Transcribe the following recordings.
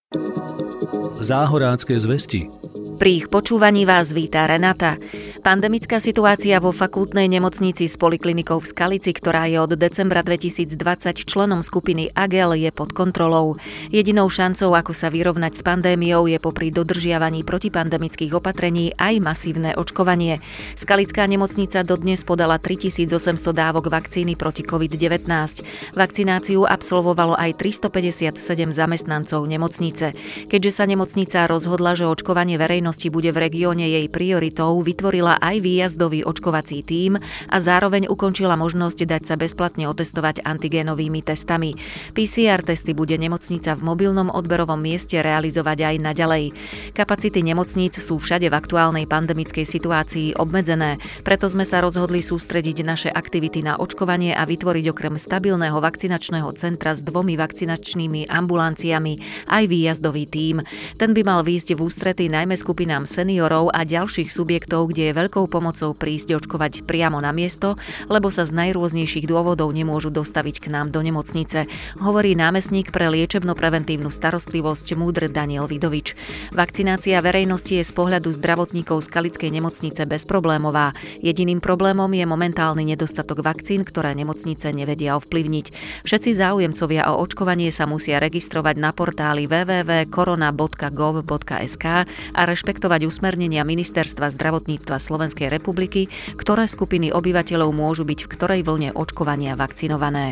Záhorácké zvesti. Pri ich počúvaní vás víta Renata. Pandemická situácia vo fakultnej nemocnici s poliklinikou v Skalici, ktorá je od decembra 2020 členom skupiny AGEL, je pod kontrolou. Jedinou šancou, ako sa vyrovnať s pandémiou, je popri dodržiavaní protipandemických opatrení aj masívne očkovanie. Skalická nemocnica dodnes podala 3800 dávok vakcíny proti COVID-19. Vakcináciu absolvovalo aj 357 zamestnancov nemocnice. Keďže sa nemocnica rozhodla, že očkovanie verejnosti bude v regióne jej prioritou, vytvorila aj výjazdový očkovací tím a zároveň ukončila možnosť dať sa bezplatne otestovať antigénovými testami. PCR testy bude nemocnica v mobilnom odberovom mieste realizovať aj naďalej. Kapacity nemocníc sú všade v aktuálnej pandemickej situácii obmedzené, preto sme sa rozhodli sústrediť naše aktivity na očkovanie a vytvoriť okrem stabilného vakcinačného centra s 2 vakcinačnými ambulanciami aj výjazdový tím. Ten by mal výjsť v ústrety najmä skupinám seniorov a ďalších subjektov, kde je veľkou pomocou prísť očkovať priamo na miesto, lebo sa z najrôznejších dôvodov nemôžu dostaviť k nám do nemocnice, hovorí námestník pre liečebno-preventívnu starostlivosť MUDr. Daniel Vidovič. Vakcinácia verejnosti je z pohľadu zdravotníkov Skalickej nemocnice bezproblémová. Jediným problémom je momentálny nedostatok vakcín, ktoré nemocnice nevedia ovplyvniť. Všetci záujemcovia o očkovanie sa musia registrovať na portáli www.corona.gov.sk a rešpektovať usmernenia Ministerstva zdravotníctva Slovenskej republiky, ktoré skupiny obyvateľov môžu byť v ktorej vlne očkovania vakcinované.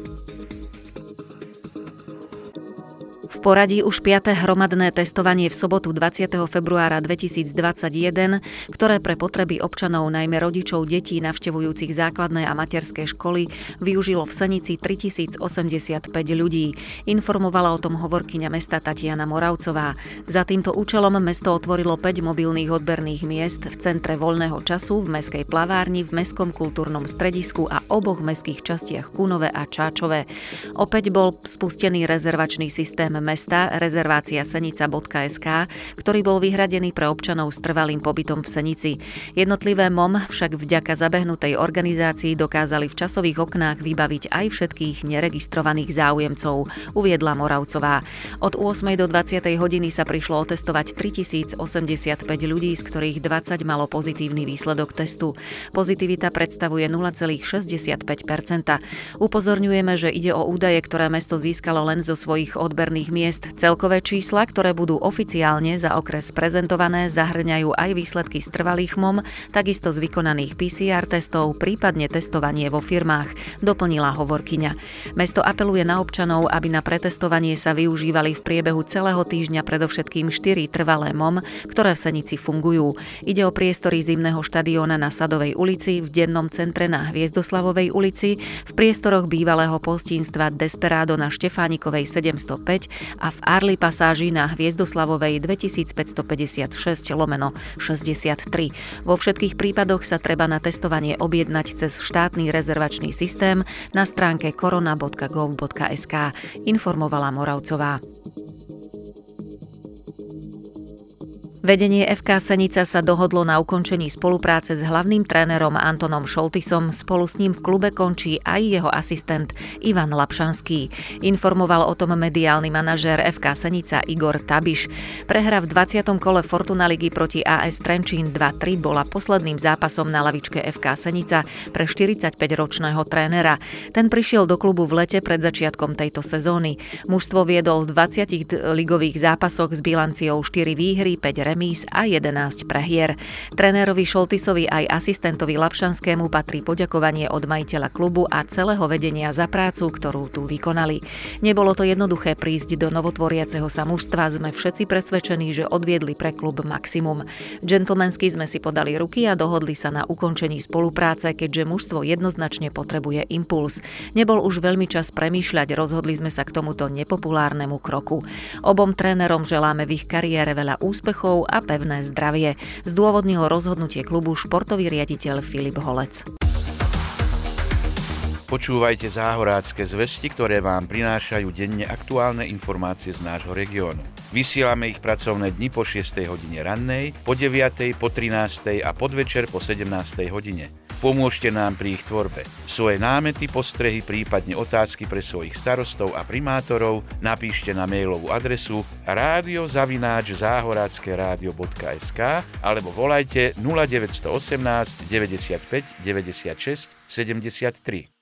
V poradí už 5. hromadné testovanie v sobotu 20. februára 2021, ktoré pre potreby občanov, najmä rodičov detí navštevujúcich základné a materské školy, využilo v Senici 3085 ľudí. Informovala o tom hovorkyňa mesta Tatiana Moravcová. Za týmto účelom mesto otvorilo 5 mobilných odberných miest v centre voľného času, v mestskej plavárni, v mestskom kultúrnom stredisku a oboch mestských častiach Kunove a Čáčove. Opäť bol spustený rezervačný systém mesta rezerváciasenica.sk, ktorý bol vyhradený pre občanov s trvalým pobytom v Senici. Jednotlivé MOM však vďaka zabehnutej organizácii dokázali v časových oknách vybaviť aj všetkých neregistrovaných záujemcov, uviedla Moravcová. Od 8. do 20. hodiny sa prišlo otestovať 3085 ľudí, z ktorých 20 malo pozitívny výsledok testu. Pozitivita predstavuje 0,65%. Upozorňujeme, že ide o údaje, ktoré mesto získalo len zo svojich odberných miest. Celkové čísla, ktoré budú oficiálne za okres prezentované, zahŕňajú aj výsledky z trvalých MOM, takisto z vykonaných PCR testov, prípadne testovanie vo firmách, doplnila hovorkyňa. Mesto apeluje na občanov, aby na pretestovanie sa využívali v priebehu celého týždňa predovšetkým 4 trvalé MOM, ktoré v Senici fungujú. Ide o priestory zimného štadióna na Sadovej ulici, v dennom centre na Hviezdoslavovej ulici, v priestoroch bývalého postínstva Desperado na Štefánikovej 705 a v Arli pasáži na Hviezdoslavovej 2566/63. Vo všetkých prípadoch sa treba na testovanie objednať cez štátny rezervačný systém na stránke corona.gov.sk, informovala Moravcová. Vedenie FK Senica sa dohodlo na ukončení spolupráce s hlavným trénerom Antonom Šoltisom. Spolu s ním v klube končí aj jeho asistent Ivan Lapšanský. Informoval o tom mediálny manažér FK Senica Igor Tabiš. Prehra v 20. kole Fortuna ligy proti AS Trenčín 2-3 bola posledným zápasom na lavičke FK Senica pre 45-ročného trénera. Ten prišiel do klubu v lete pred začiatkom tejto sezóny. Mužstvo viedol v 20 ligových zápasoch s bilanciou 4 výhry, 5 remíz a 11 prehier. Trénerovi Šoltisovi aj asistentovi Lapšanskému patrí poďakovanie od majiteľa klubu a celého vedenia za prácu, ktorú tu vykonali. Nebolo to jednoduché prísť do novotvoriaceho sa mužstva, sme všetci presvedčení, že odviedli pre klub maximum. Džentlmensky sme si podali ruky a dohodli sa na ukončení spolupráce, keďže mužstvo jednoznačne potrebuje impuls. Nebol už veľmi čas premýšľať, rozhodli sme sa k tomuto nepopulárnemu kroku. Obom trénerom želáme v ich kariére veľa úspechov a pevné zdravie, zdôvodnil rozhodnutie klubu športový riaditeľ Filip Holec. Počúvajte Záhorácké zvesti, ktoré vám prinášajú denne aktuálne informácie z nášho regiónu. Vysielame ich pracovné dni po 6. hodine rannej, po 9., po 13. a podvečer po 17. hodine. Pomôžte nám pri ich tvorbe. Svoje námety, postrehy, prípadne otázky pre svojich starostov a primátorov napíšte na mailovú adresu radio@zahorackeradio.sk alebo volajte 0918 95 96 73.